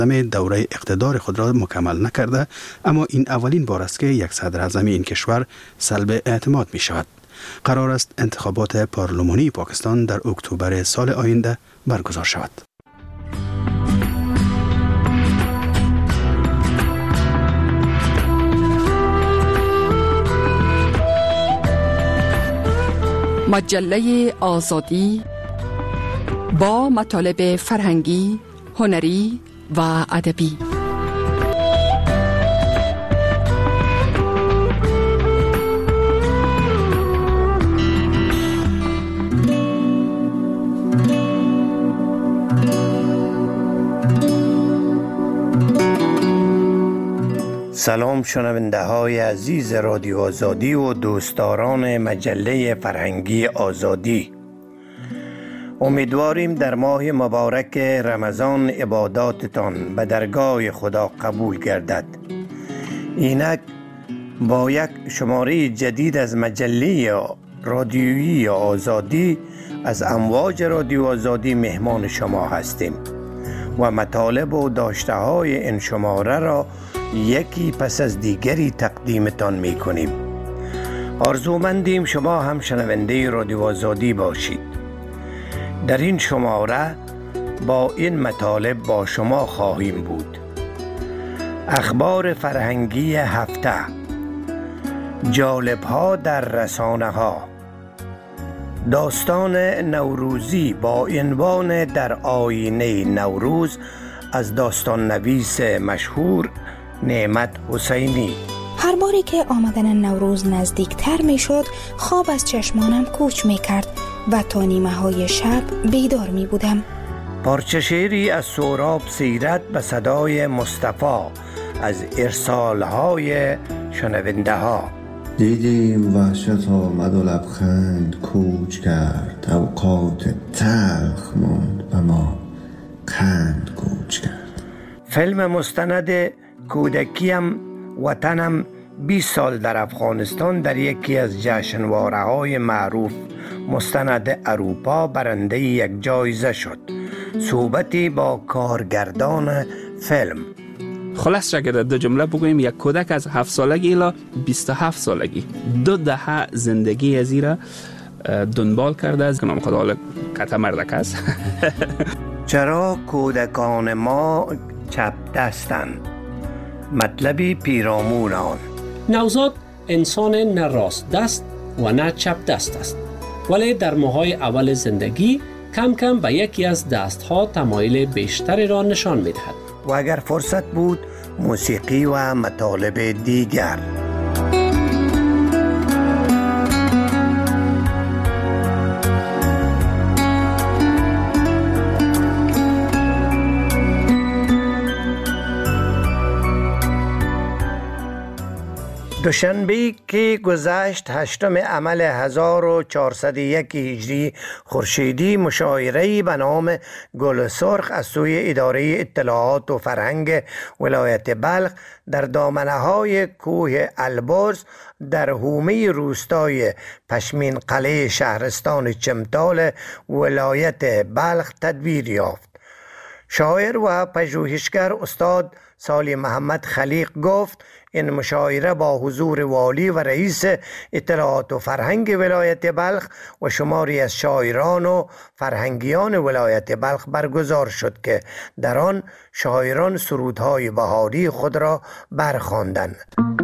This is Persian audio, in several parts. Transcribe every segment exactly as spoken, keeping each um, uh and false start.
دوره اقتدار خود را مکمل نکرده، اما این اولین بار است که یک صدر اعظم این کشور سلب اعتماد می شود. قرار است انتخابات پارلمانی پاکستان در اکتبر سال آینده برگزار شود. مجله آزادی با مطالب فرهنگی، هنری و ادبی. سلام شنونده های عزیز رادیو آزادی و دوستداران مجله فرهنگی آزادی. امیدواریم در ماه مبارک رمضان عباداتتان به درگاه خدا قبول گردد. اینک با یک شماره جدید از مجله رادیویی آزادی از امواج رادیو آزادی مهمان شما هستیم و مطالب و داشته های این شماره را یکی پس از دیگری تقدیمتان می کنیم. آرزومندیم شما هم شنونده رادیو آزادی باشید. در این شماره با این مطالب با شما خواهیم بود: اخبار فرهنگی هفته، جالب ها در رسانه ها، داستان نوروزی با عنوان در آینه نوروز از داستان نویس مشهور نعمت حسینی. هر باری که آمدن نوروز نزدیکتر می شد خواب از چشمانم کوچ می کرد و تا نیمه های شب بیدار می بودم. پارچه شعری از سهراب سیرت به صدای مصطفی از ارسال های شنونده ها. دیدیم وحشت آمد و لبخند کوچ کرد، اوقات تلخ ماند و ما قند کوچ کرد. فیلم مستند کودکیم وطنم بیست سال در افغانستان در یکی از جشنواره های معروف مستند اروپا برنده یک جایزه شد. صحبتی با کارگردان فیلم. خلاص اگر دو جمله بگویم، یک کودک از هفت سالگی الی بیست و هفت سالگی دو دهه زندگی از ایرا دنبال کرده است که نام خدا حالا کتا مردک است. چرا کودکان ما چپ دستند؟ مطلبی پیرامون آن. نوزاد انسان نه راست دست و نه چپ دست است، ولی در ماهای اول زندگی کم کم به یکی از دستها تمایل بیشتری را نشان می‌دهد. و اگر فرصت بود موسیقی و مطالب دیگر. دوشنبه که گذشت هشتم عمل هزار و چهارصد و یک هجری خورشیدی، مشاعره‌ای به نام گل سرخ از سوی اداره اطلاعات و فرهنگ ولایت بلخ در دامنه‌های کوه البرز در حومه روستای پشمین قلعه شهرستان چمتال ولایت بلخ تدبیر یافت. شاعر و پژوهشگر استاد سالی محمد خلیق گفت این مشاعره با حضور والی و رئیس اطلاعات و فرهنگ ولایت بلخ و شماری از شاعران و فرهنگیان ولایت بلخ برگزار شد که در آن شاعران سرودهای بهاری خود را برخواندند.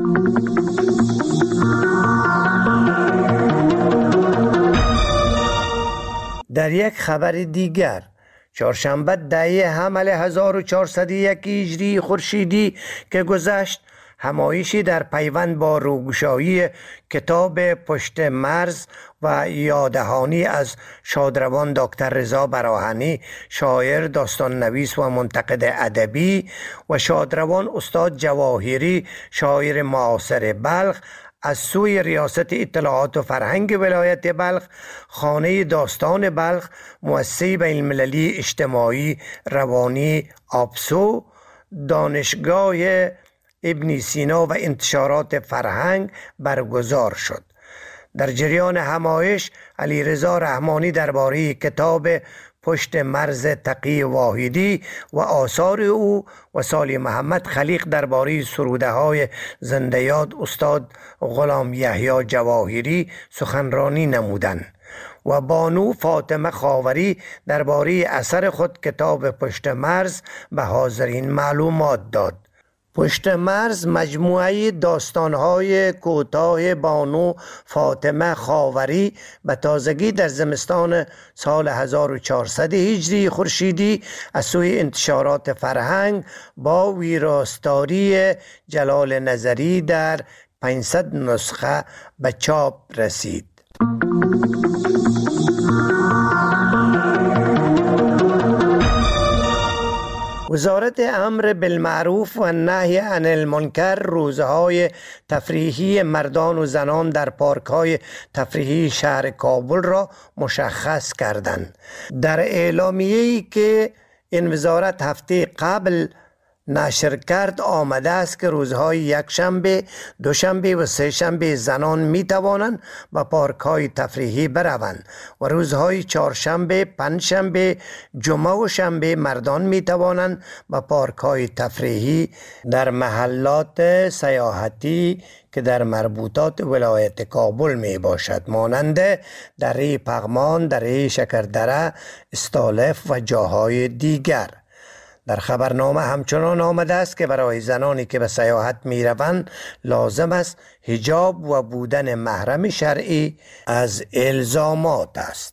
در یک خبر دیگر، چهارشنبه دهه حمل هزار و چهارصد و یک هجری خورشیدی که گذشت، همایشی در پیوند با روگشایی کتاب پشت مرز و یاددهانی از شادروان دکتر رضا براهنی، شاعر، داستان نویس و منتقد ادبی، و شادروان استاد جواهری، شاعر معاصر بلخ، از سوی ریاست اطلاعات و فرهنگ ولایت بلخ، خانه داستان بلخ، مؤسسه بین المللی اجتماعی روانی آبسو، دانشگاه ابن سینا و انتشارات فرهنگ برگزار شد. در جریان همایش علیرضا رحمانی درباره کتاب پشت مرز تقی واحدی و آثار او و سالی محمد خلیق درباره سروده های زنده یاد استاد غلام یحیی جواهری سخنرانی نمودند و بانو فاطمه خاوری درباره اثر خود کتاب پشت مرز به حاضرین معلومات داد. پشت مرز مجموعه داستان‌های کوتاه بانو فاطمه خاوری به تازگی در زمستان سال هزار و چهارصد هجری خورشیدی از سوی انتشارات فرهنگ با ویراستاری جلال نظری در پانصد نسخه به چاپ رسید. وزارت امر بالمعروف و نهی عن المنکر روزهای تفریحی مردان و زنان در پارک‌های تفریحی شهر کابل را مشخص کردند. در اعلامیه‌ای که این وزارت هفته قبل نشر کرد آمده است که روزهای یکشنبه، دوشنبه و سه شنبه زنان می توانند به پارک‌های تفریحی بروند و روزهای چهارشنبه، پنجشنبه، جمعه و شنبه مردان می توانند به پارک‌های تفریحی در محلات سیاحتی که در مربوطات ولایت کابل می باشد، مانند دره پغمان، دره شکردره، استالف و جاهای دیگر. در خبرنامه همچنان آمده است که برای زنانی که به سیاحت می روند لازم است حجاب و بودن محرم شرعی از الزامات است.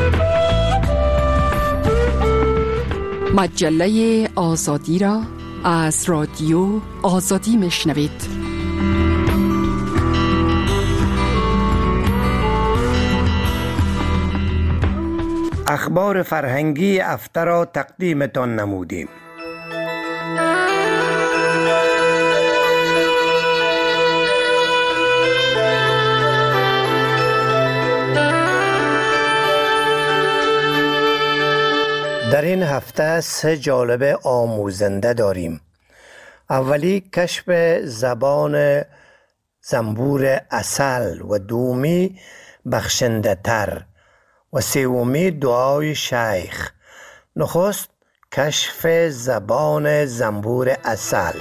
مجله آزادی را از رادیو آزادی می شنوید. اخبار فرهنگی هفته را تقدیمتان نمودیم. در این هفته سه جالب آموزنده داریم. اولی کشف زبان زنبور عسل و دومی بخشنده تر و سومی دعای شیخ. نخست کشف زبان زنبور عسل.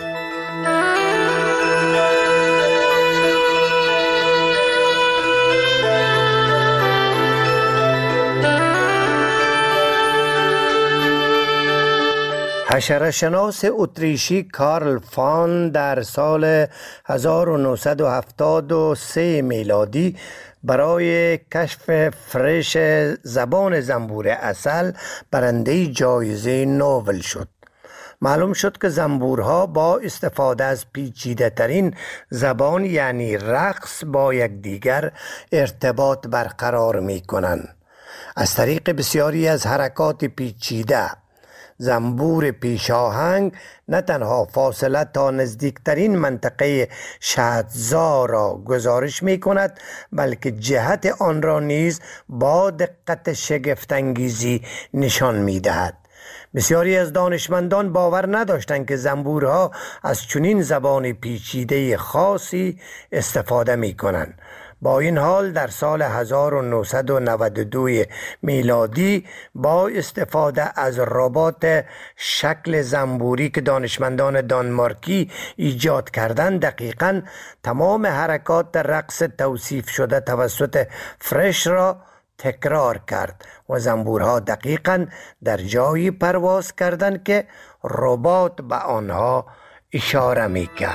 حشره‌شناس اتریشی کارل فان در سال هزار و نهصد و هفتاد و سه میلادی برای کشف فرش زبان زنبور عسل برنده جایزه نوبل شد. معلوم شد که زنبورها با استفاده از پیچیده ترین زبان یعنی رقص با یکدیگر ارتباط برقرار می کنند. از طریق بسیاری از حرکات پیچیده زنبور پیشاهنگ نه تنها فاصله تا نزدیکترین منطقه شهدزا را گزارش می کند بلکه جهت آن را نیز با دقت شگفت‌انگیزی نشان می دهد. بسیاری از دانشمندان باور نداشتند که زنبورها از چنین زبان پیچیده خاصی استفاده می کنند. با این حال در سال هزار و نهصد و نود و دو میلادی با استفاده از ربات شکل زنبوری که دانشمندان دانمارکی ایجاد کردند دقیقاً تمام حرکات رقص توصیف شده توسط فرش را تکرار کرد و زنبورها دقیقاً در جایی پرواز کردند که ربات به آنها اشاره می کرد.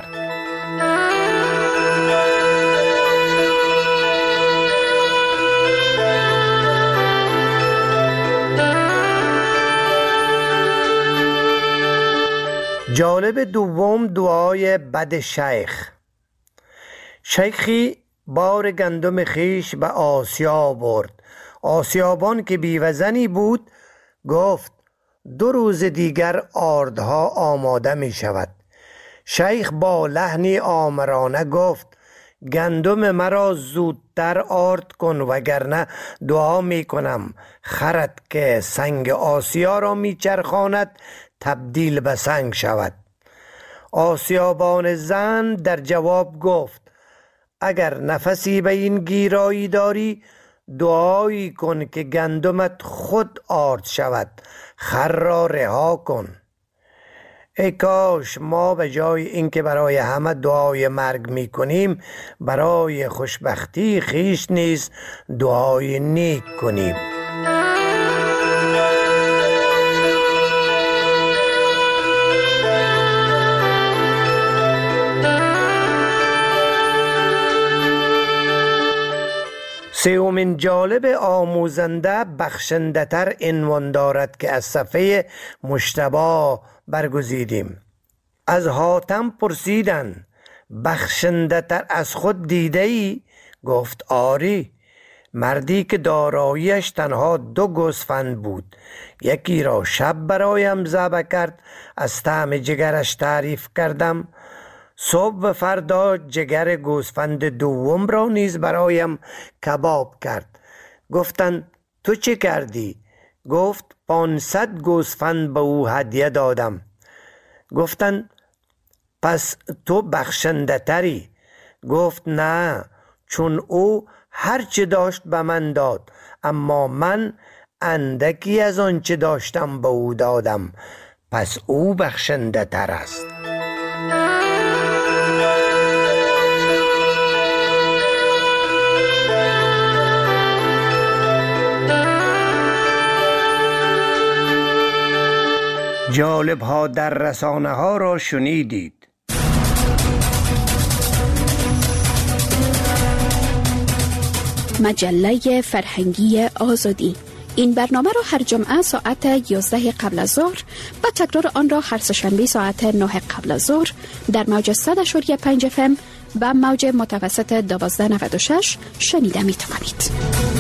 جالب دوم دعای بد شیخ. شیخی بار گندم خیش به آسیاب برد. آسیابان که بیوزنی بود گفت دو روز دیگر آردها آماده می شود. شیخ با لحنی آمرانه گفت گندم مرا زودتر آرد کن وگرنه دعا می کنم خرد که سنگ آسیا را می چرخاند تبدیل به سنگ شود. آسیابان زن در جواب گفت اگر نفسی به این گیرایی داری دعایی کن که گندمت خود آرد شود، خر را رها کن. ای کاش ما به جای اینکه برای همه دعای مرگ می کنیم، برای خوشبختی خیش نیز دعای نیک کنیم. سومین جالب آموزنده بخشنده تر عنوان دارد که از صفحه مجتبی برگزیدیم. از حاتم پرسیدن بخشنده تر از خود دیده ای؟ گفت آری. مردی که داراییش تنها دو گوسفند بود، یکی را شب برایم ذبح کرد، از طعم جگرش تعریف کردم. صبح و فردا جگر گوسفند دوم را نیز برایم کباب کرد. گفتند تو چه کردی؟ گفت پانصد گوسفند به او هدیه دادم. گفتند پس تو بخشنده تری؟ گفت نه، چون او هر چه داشت به من داد، اما من اندکی از آن چه داشتم به او دادم، پس او بخشنده تر است. جالب ها در رسانه ها را شنیدید. مجله فرهنگی آزادی. این برنامه را هر جمعه ساعت یازده قبل از ظهر و تکرار آن را هر سه‌شنبه ساعت نه قبل از ظهر در موج صد و پنج اف ام و موج متوسط دوازده نود و شش شنیده می توانید.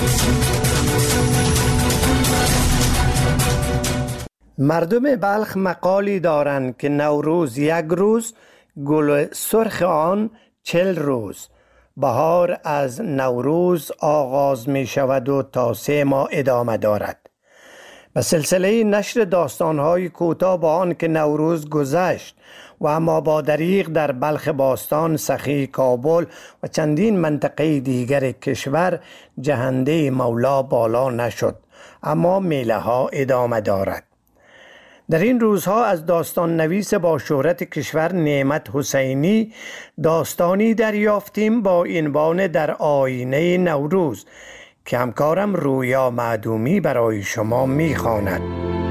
مردم بلخ مقالی دارند که نوروز یک روز، گل سرخ آن چل روز. بهار از نوروز آغاز می شود و تا سه ماه ادامه دارد. به سلسله نشر داستانهای کوتاه با آن که نوروز گذشت و اما با دریغ در بلخ باستان، سخی، کابل و چندین منطقه دیگر کشور جهنده مولا بالا نشد، اما میله ها ادامه دارد. در این روزها از داستان نویس با شهرت کشور نعمت حسینی داستانی دریافتیم با عنوان در آینه نوروز که همکارم رویا معدومی برای شما می‌خواند.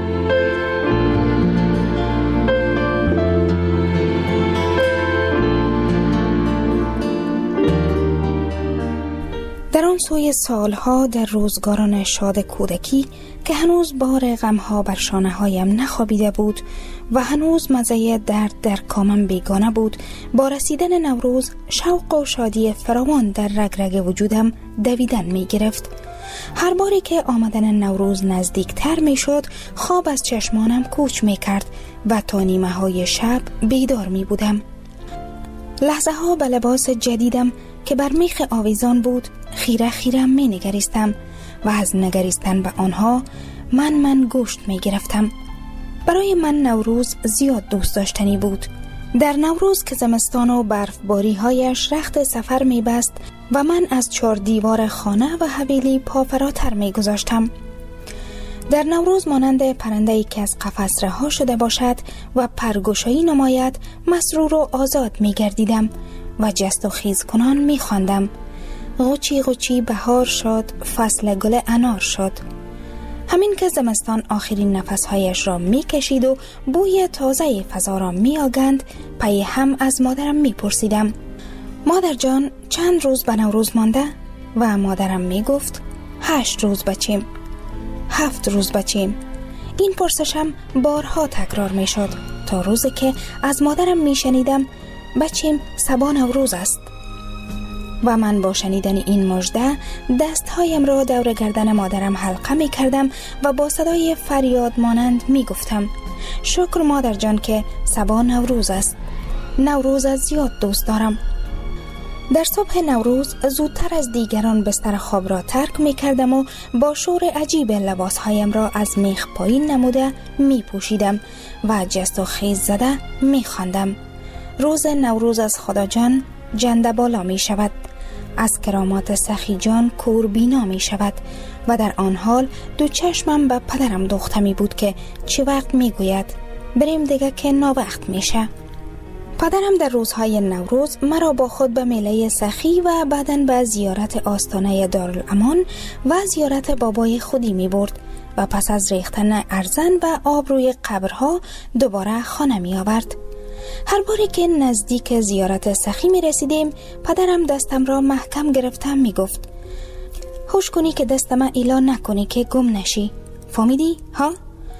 در آن سوی سالها در روزگاران شاد کودکی که هنوز بار غمها بر شانه هایم نخوابیده بود و هنوز مزه درد در کامم بیگانه بود، با رسیدن نوروز شوق و شادی فراوان در رگ رگ وجودم دویدن می گرفت. هر باری که آمدن نوروز نزدیکتر می شد، خواب از چشمانم کوچ می کرد و تا نیمه های شب بیدار می بودم. لحظه ها به لباس جدیدم که بر میخ آویزان بود خیره خیره می نگریستم و از نگریستن به آنها من من گوشت می گرفتم. برای من نوروز زیاد دوست داشتنی بود. در نوروز که زمستان و برفباری هایش رخت سفر می بست و من از چهار دیوار خانه و حویلی پا فراتر می گذاشتم. در نوروز مانند پرنده‌ای که از قفس رها شده باشد و پرگشایی نماید مسرور و آزاد می گردیدم و جست و خیز کنان می خواندم: غوچی غوچی بهار شد، فصل گل انار شد. همین که زمستان آخرین نفسهایش را می کشید و بوی تازه فضا را می آگند، پی هم از مادرم می پرسیدم: مادر جان چند روز به نوروز مانده؟ و مادرم می گفت: هشت روز بچیم، هفت روز بچیم. این پرسشم بارها تکرار می شد تا روزی که از مادرم می شنیدم: بچیم صبا نوروز است. و من با شنیدن این مژده دستهایم را دور گردن مادرم حلقه می کردم و با صدای فریاد مانند می گفتم: شکر مادر جان که صبا نوروز است. نوروز از زیاد دوست دارم. در صبح نوروز زودتر از دیگران بستر خواب را ترک می کردم و با شور عجیب لباسهایم را از میخ پایین نموده می پوشیدم و جست و خیز زده می خواندم: روز نوروز از خدا جان جنده بالا می شود، از کرامات سخی جان کوربینا می شود و در آن حال دو چشمم به پدرم دوخته می بود که چه وقت می گوید بریم دیگه که ناوقت میشه. پدرم در روزهای نوروز مرا با خود به میله سخی و بعداً به زیارت آستانه دارالامان و زیارت بابای خودی می برد و پس از ریختن ارزن و آب روی قبرها دوباره خانه می آورد. هر باری که نزدیک زیارت سخی می رسیدیم پدرم دستم را محکم گرفتم می گفت هوش کنی که دستم ایلا نکنی که گم نشی. فهمیدی؟ ها؟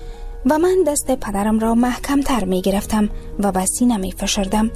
و من دست پدرم را محکم تر می گرفتم و به سینه می فشردم.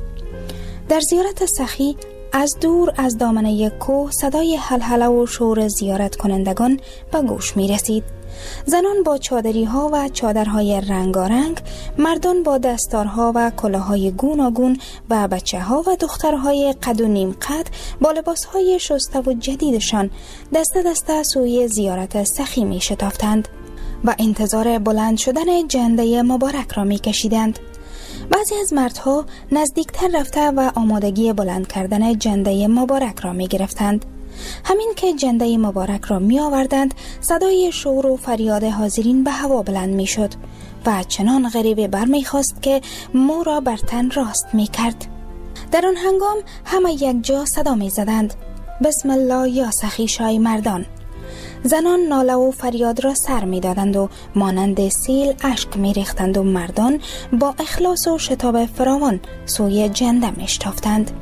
در زیارت سخی از دور از دامنه کوه صدای هلهله و شور زیارت کنندگان به گوش می رسید. زنان با چادری ها و چادرهای رنگارنگ، مردان با دستارها و کلاهای گوناگون و بچه ها و دخترهای قد و نیم قد با لباس های شسته و جدیدشان دسته دسته سوی زیارت سخی می شتافتند و انتظار بلند شدن جنده مبارک را می کشیدند. بعضی از مردها نزدیکتر رفته و آمادگی بلند کردن جنده مبارک را می گرفتند. همین که جنده مبارک را می آوردند صدای شور و فریاد حاضرین به هوا بلند می شد و چنان غریبه بر می خواست که مو را بر تن راست می کرد. در آن هنگام همه یک جا صدا می زدند بسم الله یا سخی شای مردان. زنان ناله و فریاد را سر می دادند و مانند سیل اشک می ریختند و مردان با اخلاص و شتاب فراوان سوی جنده می شتافتند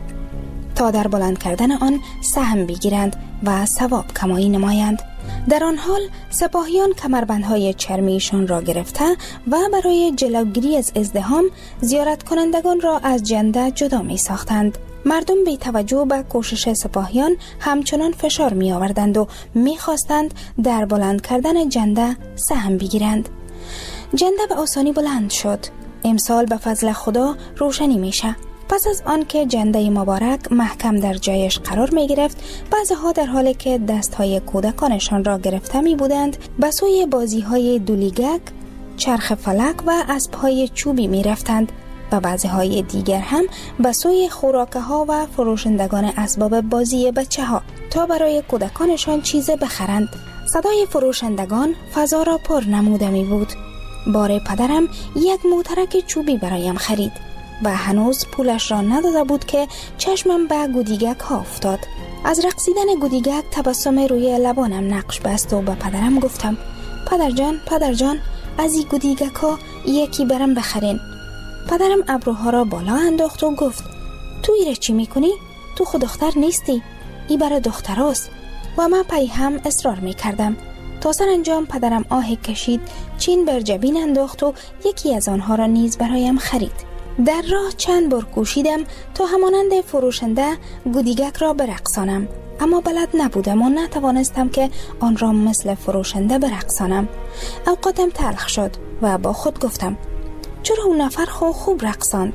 تا در بلند کردن آن سهم بگیرند و ثواب کمایی نمایند. در آن حال سپاهیان کمربندهای چرمیشان را گرفته و برای جلوگیری از ازدحام زیارت کنندگان را از جنده جدا می ساختند. مردم بی توجه به کوشش سپاهیان همچنان فشار می آوردند و می خواستند در بلند کردن جنده سهم بگیرند. جنده به آسانی بلند شد. امسال به فضل خدا روشنی میشه. پس از آن که جنده مبارک محکم در جایش قرار می گرفت، بعضها در حالی که دستهای کودکانشان را گرفته می بودند به سوی بازی های دولیگک، چرخ فلک و اسبهای چوبی می رفتند و بعضی های دیگر هم به سوی خوراکه ها و فروشندگان اسباب بازی بچه ها تا برای کودکانشان چیز بخرند. صدای فروشندگان فضا را پر نموده می بود. بار پدرم یک موترک چوبی برایم خرید و هنوز پولش را نداده بود که چشمم به گودیگک ها افتاد. از رقصیدن گودیگک تبسم روی لبانم نقش بست و به پدرم گفتم پدر جان پدر جان از این گودیگک ها یکی برم بخرین. پدرم ابروها را بالا انداخت و گفت تو ایره چی میکنی؟ تو خود دختر نیستی، ای برای دختر است. و من پی هم اصرار میکردم. تا سرانجام پدرم آه کشید، چین بر جبین انداخت و یکی از آنها را نیز برایم خرید. در راه چند بار کوشیدم تا همانند فروشنده گودیگک را برقصانم، اما بلد نبودم و نتوانستم که آن را مثل فروشنده برقصانم. اوقاتم تلخ شد و با خود گفتم چرا اون نفر خو خوب رقصاند.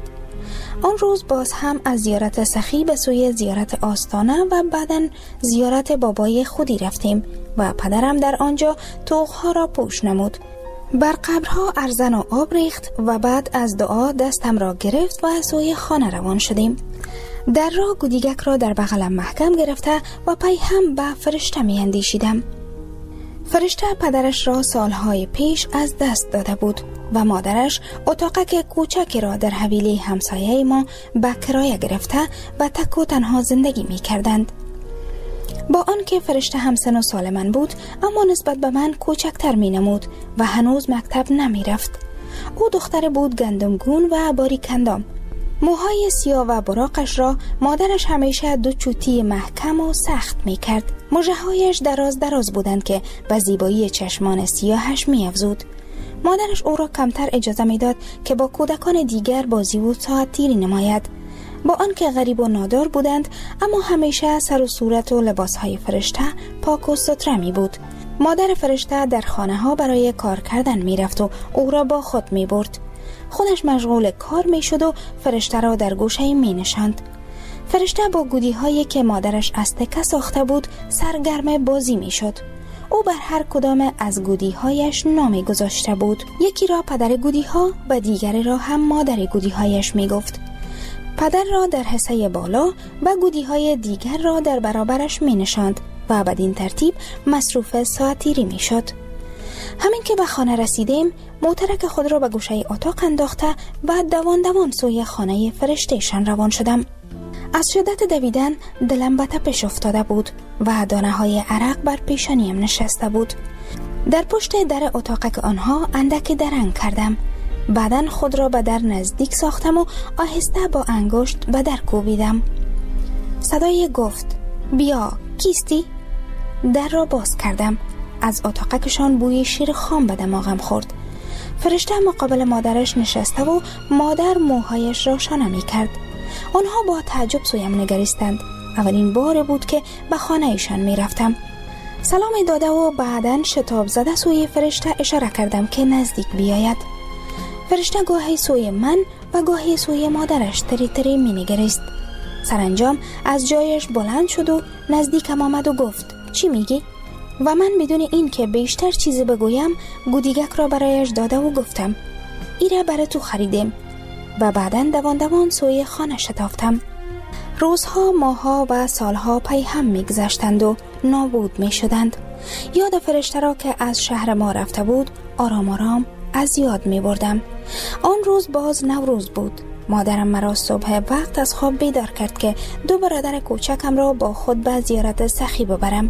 آن روز باز هم از زیارت سخی به سوی زیارت آستانه و بعداً زیارت بابای خودی رفتیم و پدرم در آنجا طوقها را پوش نمود. بر قبرها ارزن و آب ریخت و بعد از دعا دستم را گرفت و سوی خانه روان شدیم. در راه گودیگک را در بغلم محکم گرفته و پی هم به فرشته می اندیشیدم. فرشته پدرش را سالهای پیش از دست داده بود و مادرش اتاقک کوچکی را در حویلی همسایه ما به کرایه گرفته و تک و تنها زندگی می کردند. با آنکه فرشته همسن و سال من بود، اما نسبت به من کوچکتر می نمود و هنوز مکتب نمی رفت. او دختر بود گندمگون و باریکندام. موهای سیاه و براقش را مادرش همیشه دو چوتی محکم و سخت می کرد. مژه‌هایش دراز دراز بودند که به زیبایی چشمان سیاهش می افزود. مادرش او را کمتر اجازه می داد که با کودکان دیگر بازی و ساعت تیری نماید. با آنکه غریب و نادار بودند، اما همیشه سر و صورت و لباسهای فرشته پاک و ستره می بود. مادر فرشته در خانه ها برای کار کردن می رفت و او را با خود می برد. خودش مشغول کار می شد و فرشته را در گوشه می نشاند. فرشته با گودی هایی که مادرش از تکه ساخته بود سرگرم بازی می شد. او بر هر کدام از گودی هایش نامی گذاشته بود. یکی را پدر گودی ها و دیگری را هم مادر گودی هایش می گفت. پدر را در حصه بالا و گودی‌های دیگر را در برابرش می نشاند و بدین ترتیب مصروف ساعتیری می شد. همین که به خانه رسیدیم، موترک خود را به گوشه اتاق انداخته و دوان دوان سوی خانه فرشته‌شان روان شدم. از شدت دویدن دلم به تپش افتاده بود و دانه های عرق بر پیشانیم نشسته بود. در پشت در اتاق آنها اندک درنگ کردم. بعدن خود را به در نزدیک ساختم و آهسته با انگشت به در کوبیدم. صدای گفت: بیا، کیستی؟ در را باز کردم. از اتاقکشان بوی شیر خام به دماغم خورد. فرشته مقابل مادرش نشسته و مادر موهایش را شانه می کرد. آنها با تعجب سویم نگریستند. اولین بار بود که به خانه ایشان می رفتم. سلام داده و بعدن شتاب زده سوی فرشته اشاره کردم که نزدیک بیاید. فرشته گاهی سوی من و گاهی سوی مادرش تری تری می نگریست. سرانجام از جایش بلند شد و نزدیکم آمد و گفت: چی میگی؟ و من بدون این که بیشتر چیزی بگویم گودیگک را برایش داده و گفتم: ایره برای تو خریدیم. و بعدن دوان دوان سوی خانه شتافتم. روزها، ماهها و سالها پی هم میگذشتند و نابود می شدند. یاد فرشته را که از شهر ما رفته بود آرام آرام از یاد می بردم. آن روز باز نوروز بود. مادرم مرا صبح وقت از خواب بیدار کرد که دو برادر کوچکم را با خود به زیارت سخی ببرم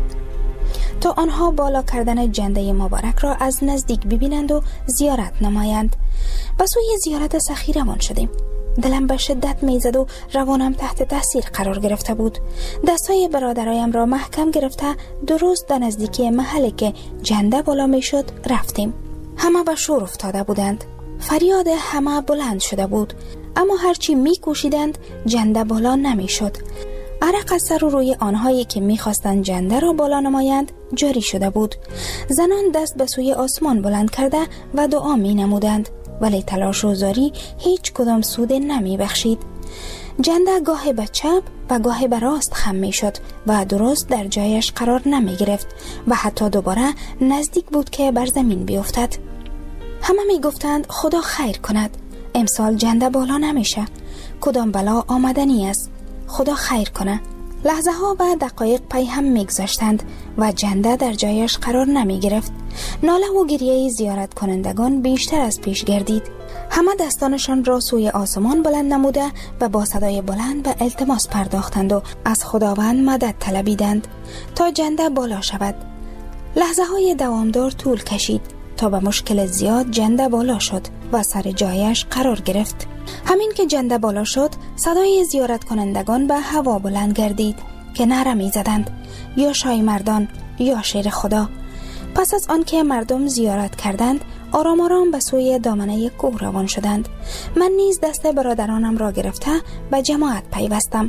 تا آنها بالا کردن جنده مبارک را از نزدیک ببینند و زیارت نمایند. به سوی زیارت سخی روان شدیم. دلم به شدت میزد و روانم تحت تاثیر قرار گرفته بود. دستای برادرایم را محکم گرفته درست در نزدیکی محلی که جنده بالا میشد رفتیم. همه به شور افتاده بودند. فریاد همه بلند شده بود، اما هرچی میکوشیدند جنده بالا نمیشد. عرق از سر و روی آنهایی که میخواستند جنده را بالا نمایند جاری شده بود. زنان دست به سوی آسمان بلند کرده و دعا می نمودند، ولی تلاش و زاری هیچ کدام سود نمی بخشید. جنده گاه به چپ و گاه به راست خم می شد و درست در جایش قرار نمی گرفت و حتی دوباره نزدیک بود که بر زمین بیفتد. همه می گفتند خدا خیر کند، امسال جنده بالا نمیشه، کدام بلا آمدنی است، خدا خیر کنه. لحظه ها و دقایق پی هم میگذاشتند و جنده در جایش قرار نمی گرفت. ناله و گریه زیارت کنندگان بیشتر از پیش گردید. همه دستانشان را سوی آسمان بلند نموده و با صدای بلند به التماس پرداختند و از خداوند مدد طلبیدند تا جنده بالا شود. لحظه های دوامدار طول کشید تا به مشکل زیاد جنده بالا شد و سر جایش قرار گرفت. همین که جنده بالا شد صدای زیارت کنندگان به هوا بلند گردید که نعره می زدند: یا شای مردان، یا شیر خدا. پس از آن که مردم زیارت کردند آرام آرام به سوی دامنه کوه روان شدند. من نیز دست برادرانم را گرفته به جماعت پیوستم.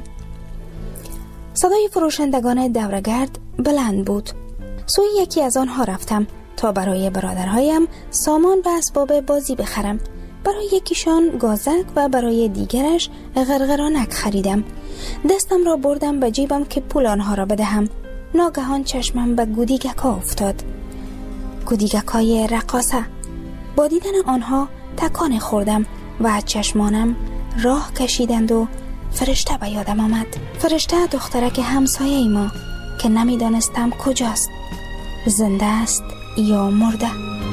صدای فروشندگان دورگرد بلند بود. سوی یکی از آنها رفتم تا برای برادرهایم سامان و اسباب بازی بخرم. برای یکیشان گازک و برای دیگرش غرغرانک خریدم. دستم را بردم به جیبم که پول آنها را بدهم. ناگهان چشمم به گودیگکا افتاد. گودیگکای رقاصه. با دیدن آنها تکان خوردم و چشمانم راه کشیدند و فرشته به یادم آمد. فرشته دخترک همسایه ما که نمیدانستم کجاست، زنده است یا مرده.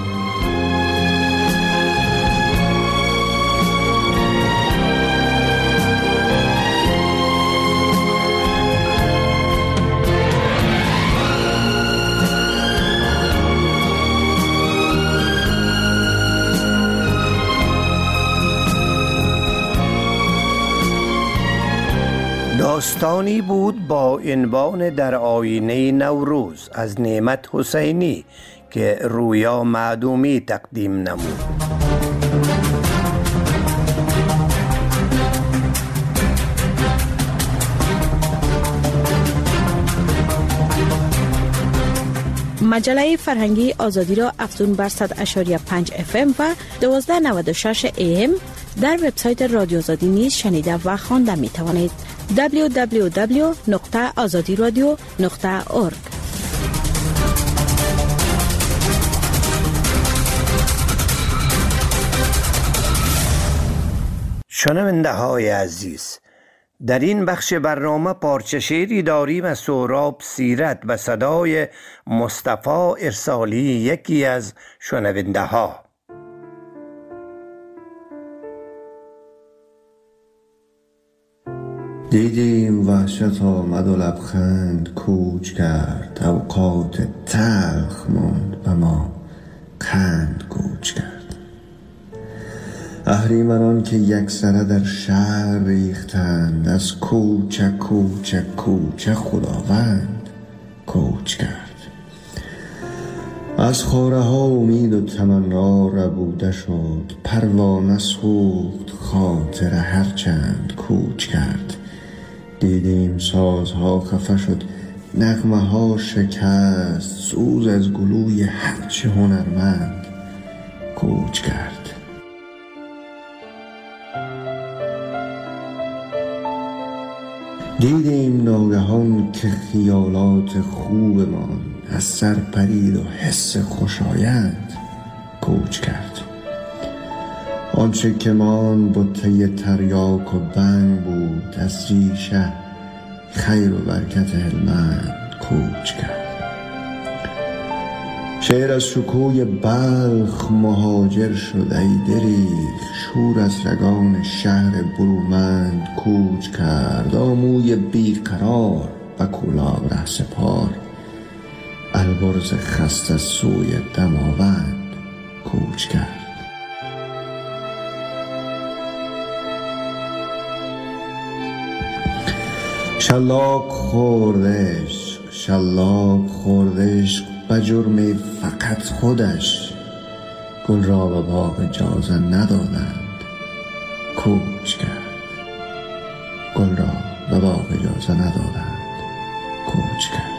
داستانی بود با عنوان در آینه نوروز از نعمت حسینی که رویا معدومی تقدیم نمود. مجله فرهنگی آزادی را افزون بر صد و شش پنج اف ام و دوازده نود و شش ای ام در وبسایت رادیو آزادی نیز شنیده و خوانده می توانید. دبلیو دبلیو دبلیو نقطه آزادی رادیو نقطه اورگ. شنونده های عزیز، در این بخش برنامه پارچه شعری داریم از سهراب سیرت به صدای مصطفی ارسالی، یکی از شنونده ها. دیدیم وحشت آمد و لبخند کوچ کرد، اوقات تلخ ماند و ما قند کوچ کرد. اهریمنان که یکسره در شهر ریختند، از کوچه کوچه کوچه خداوند کوچ کرد. از خاره ها امید و تمنا ربوده شد، پروانه سوخت خاطر هرچند کوچ کرد. دیدیم سازها خفه شد، نغمه ها شکست، سوز از گلوی هرچه هنرمند کوچ کرد. دیدیم ناگهان که خیالات خوبمان از سر پرید و حس خوشایند کوچ کرد. آنچه که مان بطه تریاک و بنگ بود، از ریشه خیر و برکت هلمند کوچ کرد. شعر از شکوی بلخ مهاجر شد ای دریغ، شور از رگان شهر برومند کوچ کرد. آموی بیقرار و کلاه رهسپار، البرز خسته سوی دماوند کوچ کرد. شلاق خوردش شلاق خوردش به جرم فقط خودش، گل را به باغ اجازه ندادند کوچ کرد. گل را به باغ اجازه ندادند کوچ کرد.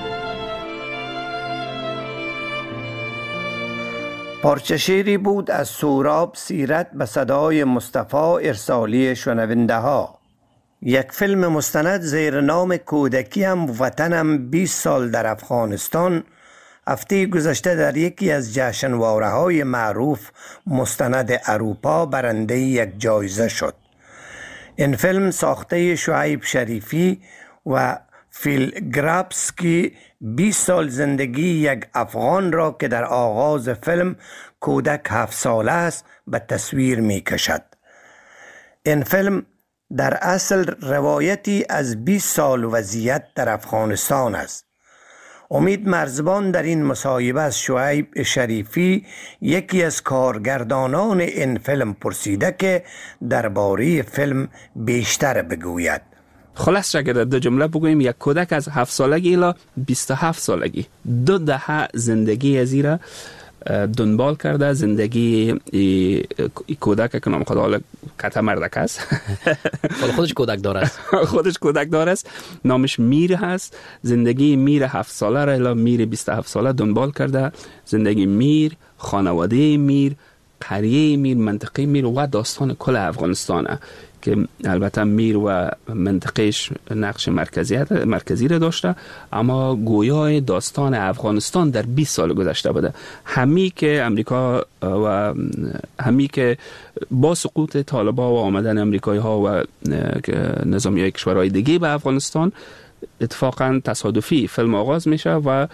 پارچه شعری بود از سهراب سیرت به صدای مصطفی ارسالی شنونده ها. یک فیلم مستند زیر نام کودکیم وطنم بیست سال در افغانستان هفته گذشته در یکی از جشنواره های معروف مستند اروپا برنده یک جایزه شد. این فیلم ساخته شعیب شریفی و فیل گرابسکی بیست سال زندگی یک افغان را که در آغاز فیلم کودک هفت ساله است به تصویر می کشد. این فیلم در اصل روایتی از بیست سال وضعیت در افغانستان است. امید مرزبان در این مصاحبه از شعیب شریفی، یکی از کارگردانان این فیلم، پرسیده که درباره فیلم بیشتر بگوید. خلاص اگر در دو جمله بگوییم، یک کودک از هفت سالگی الی بیست و هفت سالگی دو دهه زندگی از ایره دنبال کرده. زندگی ای کودک که نام خدا حالا کتا مردک است، خودش کودک دار است خودش کودک دار است، نامش میر هست. زندگی میر هفت ساله را الی میر بیست و هفت ساله دنبال کرده. زندگی میر، خانواده میر، قریه میر، منطقه میر و داستان کل افغانستانه که البته میر و منطقهش نقش مرکزیت مرکزی را داشته، اما گویای داستان افغانستان در بیست سال گذشته بوده. همی که امریکا و همی که با سقوط طالبان و آمدن امریکایی ها و نظامی کشورهای دیگه به افغانستان اتفاقا تصادفی فیلم آغاز میشه و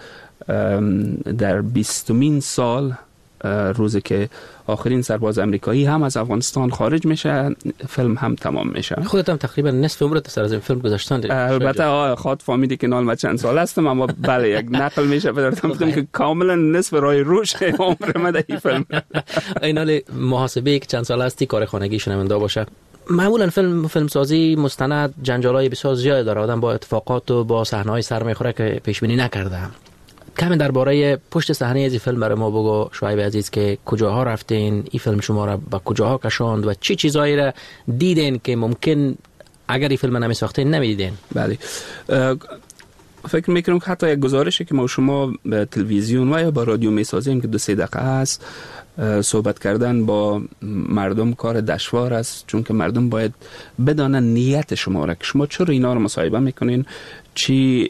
در بیستمین سال روزی که آخرین سرباز امریکایی هم از افغانستان خارج میشه، فیلم هم تمام میشه. خودت هم تقریبا نصف عمرت سر از این فیلم گذاشتن. البته آه خاط فهمیدی که نال ما چند سال هستم، اما بله یک نقل میشه بدارتم که کاملا نصف راه روش عمر من در این فیلم. این حال محاسبه که چند سال هستی کار خانگی شنونده باشه. معمولا فیلم فیلم سازی مستند جنجالای بسیار زیاد داره، آدم با اتفاقات و با صحنه‌های سر میخوره که پیش بینی نکرده. کمی درباره پشت صحنه از این فیلم برای ما بگو شعیب عزیز، که کجاها رفتین، این فیلم شما را به کجاها کشاند و چی چیزایی را دیدین که ممکن اگر این فیلم نمی ساختین نمیدیدین؟ بله، فکر میکنم که حتی یک گزارشی که ما شما به تلویزیون و یا با رادیو میسازیم که دو سه دقیقه است، صحبت کردن با مردم کار دشوار است، چون که مردم باید بدانن نیت شما را که شما چرا اینا رو مصاحبه میکنین، چی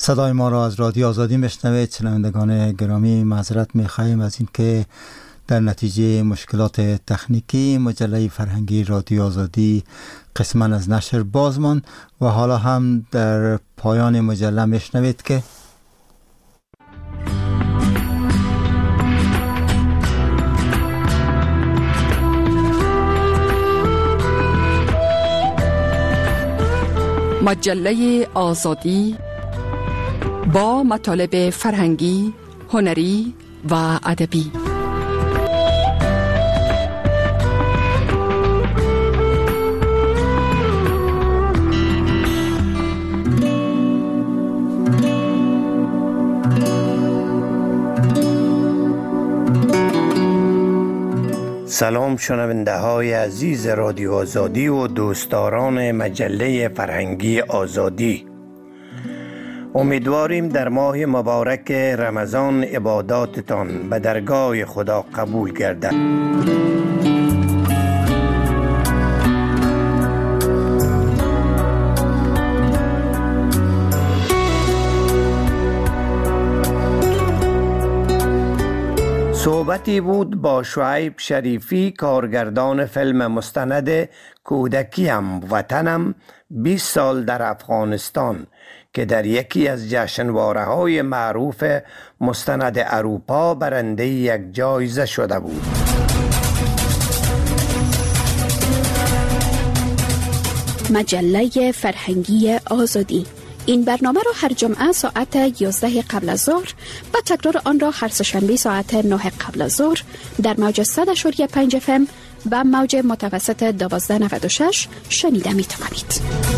صدای ما را از رادیو آزادی میشنوید. شنوندگان گرامی، معذرت میخواهیم از اینکه در نتیجه مشکلات تکنیکی مجله فرهنگی رادیو آزادی قسما از نشر باز ماند و حالا هم در پایان مجله میشنوید که مجله آزادی با مطالب فرهنگی، هنری و ادبی. سلام شنونده های عزیز رادیو آزادی و دوستداران مجله فرهنگی آزادی. امیدواریم در ماه مبارک رمضان عباداتتان به درگاه خدا قبول گردد. صحبتی بود با شعیب شریفی، کارگردان فیلم مستند کودکیم وطنم بیست سال در افغانستان، که در یکی از جشنواره های معروف مستند اروپا برنده یک جایزه شده بود. مجله فرهنگی آزادی. این برنامه را هر جمعه ساعت یازده قبل از ظهر و تکرار آن را هر سه‌شنبه ساعت نه قبل از ظهر در موج صد و پنج اف ام و موج متوسط دوازده نود و شش شنیده می توانید.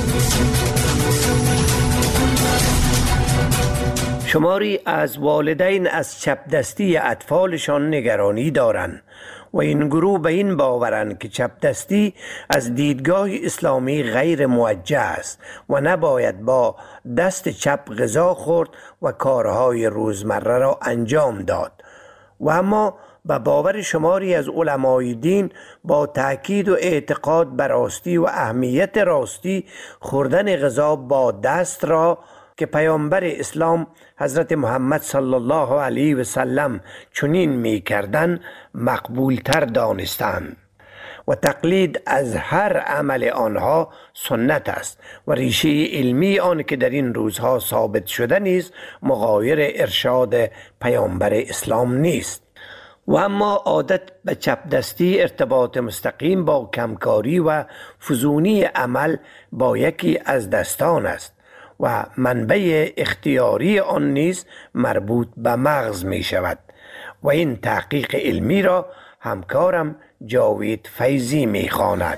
شماری از والدین از چپ دستی اطفالشان نگرانی دارند و این گروه به این باورند که چپ دستی از دیدگاه اسلامی غیر موجه است و نباید با دست چپ غذا خورد و کارهای روزمره را انجام داد. و اما به باور شماری از علمای دین با تأکید و اعتقاد بر راستی و اهمیت راستی خوردن غذا با دست را که پیامبر اسلام حضرت محمد صلی الله علیه و سلم چنین می کردن مقبول تر دانستند و تقلید از هر عمل آنها سنت است و ریشه علمی آن که در این روزها ثابت شده نیست مغایر ارشاد پیامبر اسلام نیست. و اما عادت به چپ دستی ارتباط مستقیم با کمکاری و فزونی عمل با یکی از دستان است و منبع اختیاری آن نیز مربوط به مغز می شود و این تحقیق علمی را همکارم جاوید فیضی می خواند.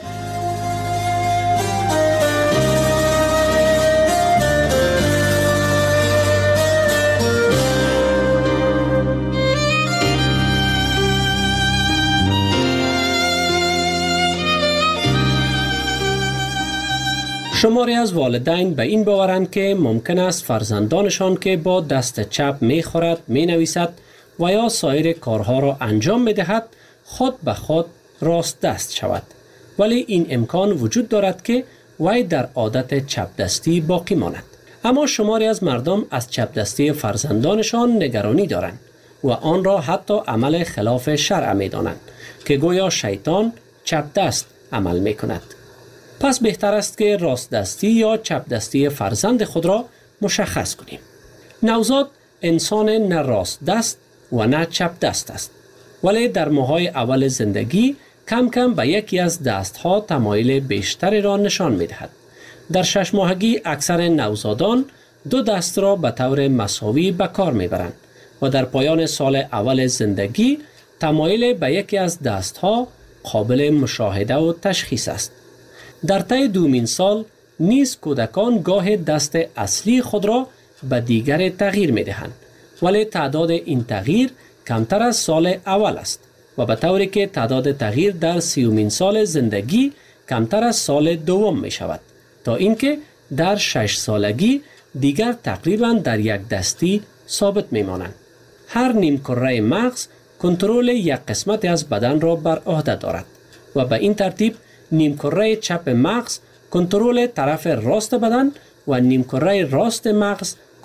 شماری از والدین به این باورند که ممکن است فرزندانشان که با دست چپ می خورد، می نویسد و یا سایر کارها را انجام می دهد خود به خود راست دست شود، ولی این امکان وجود دارد که وی در عادت چپ دستی باقی ماند. اما شماری از مردم از چپ دستی فرزندانشان نگرانی دارند و آن را حتی عمل خلاف شرع می دانند که گویا شیطان چپ دست عمل می کند. پس بهتر است که راست دستی یا چپ دستی فرزند خود را مشخص کنیم. نوزاد انسان نه راست دست و نه چپ دست است، ولی در ماه‌های اول زندگی کم کم به یکی از دستها تمایل بیشتری را نشان می دهد. در شش ماهگی اکثر نوزادان دو دست را به طور مساوی به کار می برند و در پایان سال اول زندگی تمایل به یکی از دستها قابل مشاهده و تشخیص است. در طی دومین سال نیز کودکان گاه دست اصلی خود را به دیگر تغییر می دهند، ولی تعداد این تغییر کمتر از سال اول است و به طوری که تعداد تغییر در سیومین سال زندگی کمتر از سال دوم می شود تا اینکه در شش سالگی دیگر تقریبا در یک دستی ثابت می مانند. هر نیم کره مغز کنترل یک قسمت از بدن را بر عهده دارد و به این ترتیب نیمکره چپ مغز کنترل طرف راست بدن و نیمکره راست مغز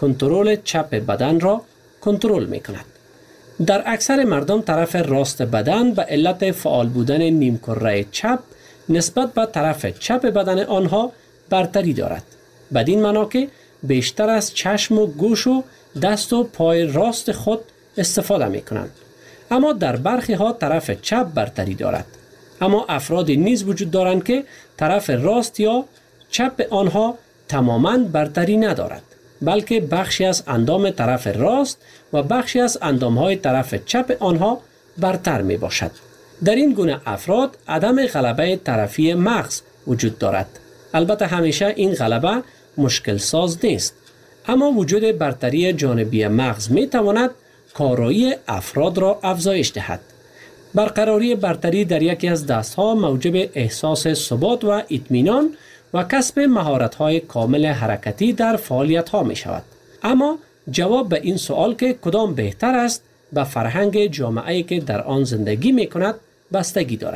کنترل چپ بدن را کنترل می کند. در اکثر مردم طرف راست بدن به علت فعال بودن نیمکره چپ نسبت به طرف چپ بدن آنها برتری دارد. بدین معنا که بیشتر از چشم و گوش و دست و پای راست خود استفاده می کنند. اما در برخی ها طرف چپ برتری دارد. اما افرادی نیز وجود دارند که طرف راست یا چپ آنها تماما برتری ندارد، بلکه بخشی از اندام طرف راست و بخشی از اندامهای طرف چپ آنها برتر می باشد. در این گونه افراد عدم غلبه طرفی مغز وجود دارد. البته همیشه این غلبه مشکل ساز نیست، اما وجود برتری جانبی مغز می تواند کارایی افراد را افزایش دهد. برقراری برتری در یکی از دستها موجب احساس ثبات و اطمینان و کسب مهارت‌های کامل حرکتی در فعالیت‌ها می شود. اما جواب به این سوال که کدام بهتر است به فرهنگ جامعه‌ای که در آن زندگی می کند بستگی دارد.